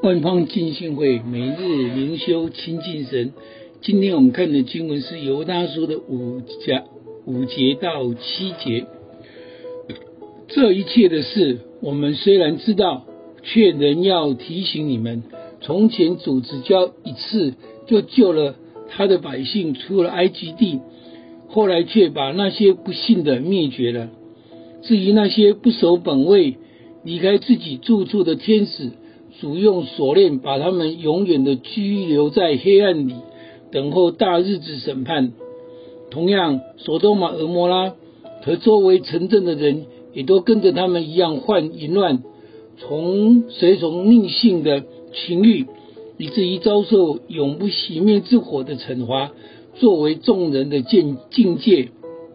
万方浸信会每日灵修亲近神。今天我们看的经文是犹大书的5节到7节。这一切的事，我们虽然知道，却仍要提醒你们：从前主只交一次，就救了他的百姓出了埃及地，后来却把那些不信的灭绝了。至于那些不守本位、离开自己住处的天使，主用锁链把他们永远的拘留在黑暗里，等候大日子审判。同样，所多玛、蛾摩拉和周围城镇的人也都跟着他们一样犯淫乱，随从逆性的情欲，以至于遭受永不熄灭之火的惩罚，作为众人的境界。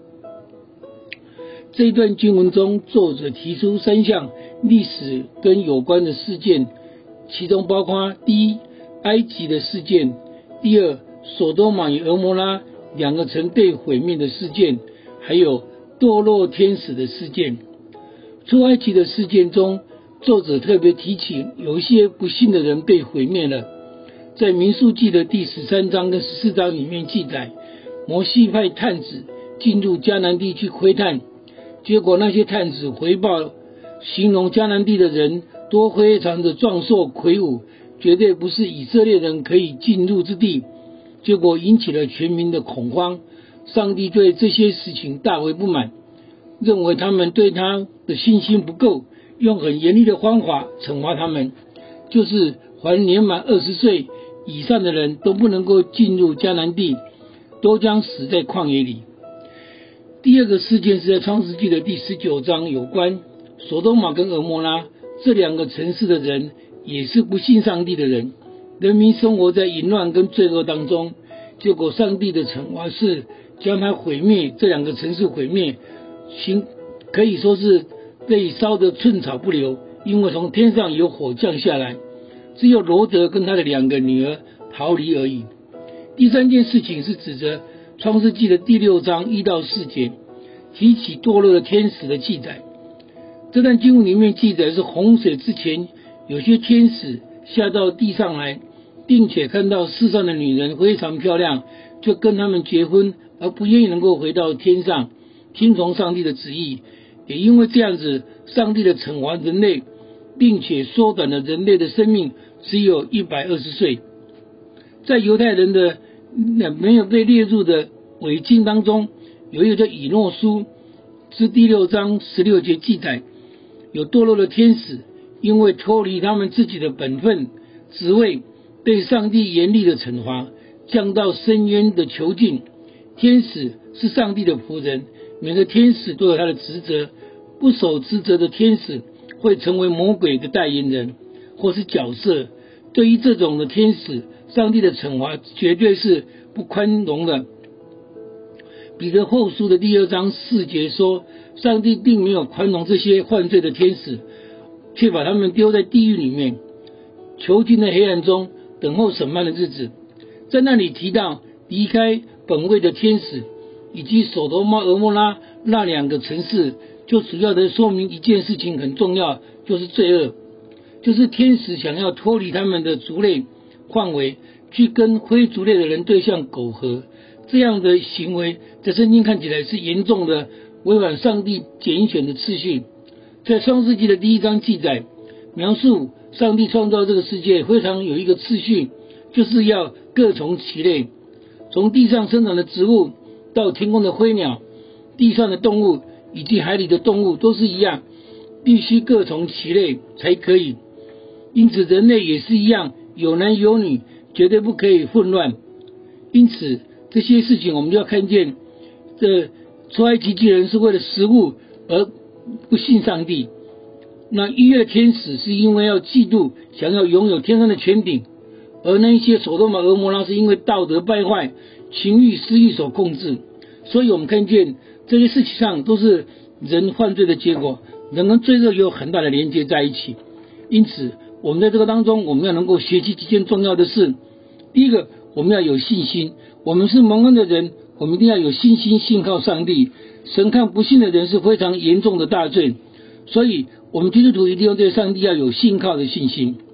这一段经文中，作者提出3项历史跟有关的事件，其中包括：第一，埃及的事件；第二，所多玛与蛾摩拉2个城被毁灭的事件；还有堕落天使的事件。出埃及的事件中，作者特别提起有一些不信的人被毁灭了。在民数记的第13章跟14章里面记载，摩西派探子进入迦南地去窥探，结果那些探子回报，形容迦南地的人都非常的壮硕魁梧，绝对不是以色列人可以进入之地。结果引起了全民的恐慌。上帝对这些事情大为不满，认为他们对他的信心不够，用很严厉的方法惩罚他们，就是凡年满20岁以上的人都不能够进入迦南地，都将死在旷野里。第二个事件是在创世纪的第19章，有关所多玛跟蛾摩拉这2个城市的人，也是不信上帝的人，人民生活在淫乱跟罪恶当中。结果上帝的惩罚是将他毁灭，这2个城市毁灭，可以说是被烧得寸草不留，因为从天上有火降下来，只有罗得跟他的2个女儿逃离而已。第3件事情是指着创世纪的第6章1到4节，提起堕落的天使的记载。这段经文里面记载是洪水之前，有些天使下到地上来，并且看到世上的女人非常漂亮，就跟他们结婚，而不愿意能够回到天上听从上帝的旨意。也因为这样子，上帝的惩罚人类，并且缩短了人类的生命，只有120岁。在犹太人的没有被列入的伪经当中，有一个叫以诺书之第6章16节记载，有堕落的天使因为脱离他们自己的本分职位，被上帝严厉的惩罚，降到深渊的囚禁。天使是上帝的仆人，每个天使都有他的职责，不守职责的天使会成为魔鬼的代言人或是角色。对于这种的天使，上帝的惩罚绝对是不宽容的。彼得后书的第2章4节说，上帝并没有宽容这些犯罪的天使，却把他们丢在地狱里面，囚禁在黑暗中，等候审判的日子。在那里提到离开本位的天使以及所多玛、蛾摩拉那2个城市，就主要的说明一件事情很重要，就是罪恶，就是天使想要脱离他们的族类范围，去跟非族类的人对象苟合。这样的行为在圣经看起来是严重的违反上帝拣选的次序。在创世纪的第1章记载，描述上帝创造这个世界非常有一个次序，就是要各从其类，从地上生长的植物到天空的飞鸟，地上的动物以及海里的动物都是一样，必须各从其类才可以。因此人类也是一样，有男有女，绝对不可以混乱。因此这些事情我们就要看见，这出埃及记人是为了食物而不信上帝。那逾越天使是因为要嫉妒，想要拥有天上的权柄，而那一些所多玛、蛾摩拉是因为道德败坏、情欲私欲所控制。所以我们看见这些事情上都是人犯罪的结果，人跟罪恶有很大的连接在一起。因此我们在这个当中，我们要能够学习几件重要的事。第一个，我们要有信心，我们是蒙恩的人，我们一定要有信心，信靠上帝。神看不信的人是非常严重的大罪，所以我们基督徒一定要对上帝要有信靠的信心。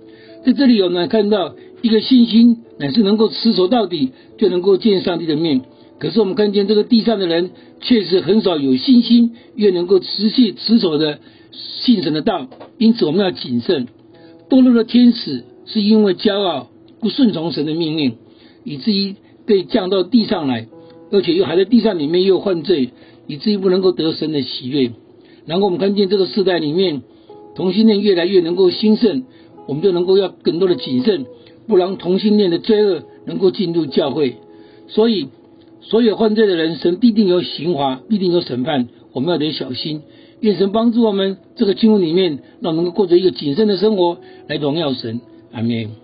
在这里我们看到一个信心乃是能够持守到底，就能够见上帝的面。可是我们看见这个地上的人确实很少有信心，越能够持续持守的信神的道，因此我们要谨慎。堕落的天使是因为骄傲不顺从神的命令，以至于被降到地上来，而且又还在地上里面又犯罪，以至于不能够得神的喜悦。然后我们看见这个世代里面同性恋越来越能够兴盛，我们就能够要更多的谨慎，不让同性恋的罪恶能够进入教会。所以所有犯罪的人，神必定有刑罚，必定有审判，我们要得小心。愿神帮助我们这个经文里面，让我们能够过着一个谨慎的生活，来荣耀神。阿们。